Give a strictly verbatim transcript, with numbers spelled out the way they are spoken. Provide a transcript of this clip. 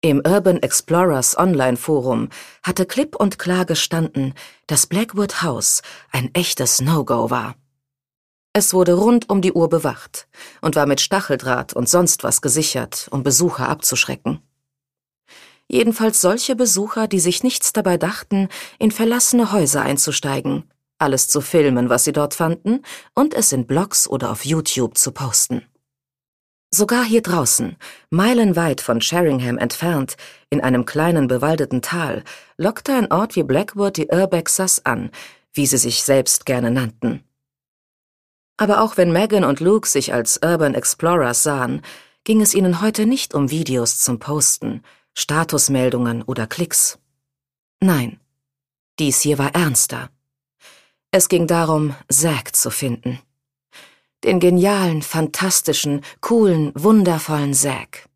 Im Urban Explorers Online-Forum hatte klipp und klar gestanden, dass Blackwood House ein echtes No-Go war. Es wurde rund um die Uhr bewacht und war mit Stacheldraht und sonst was gesichert, um Besucher abzuschrecken. Jedenfalls solche Besucher, die sich nichts dabei dachten, in verlassene Häuser einzusteigen, alles zu filmen, was sie dort fanden, und es in Blogs oder auf YouTube zu posten. Sogar hier draußen, meilenweit von Sheringham entfernt, in einem kleinen bewaldeten Tal, lockte ein Ort wie Blackwood die Urbexers an, wie sie sich selbst gerne nannten. Aber auch wenn Megan und Luke sich als Urban Explorers sahen, ging es ihnen heute nicht um Videos zum Posten, Statusmeldungen oder Klicks. Nein, dies hier war ernster. Es ging darum, Zack zu finden. Den genialen, fantastischen, coolen, wundervollen Zack.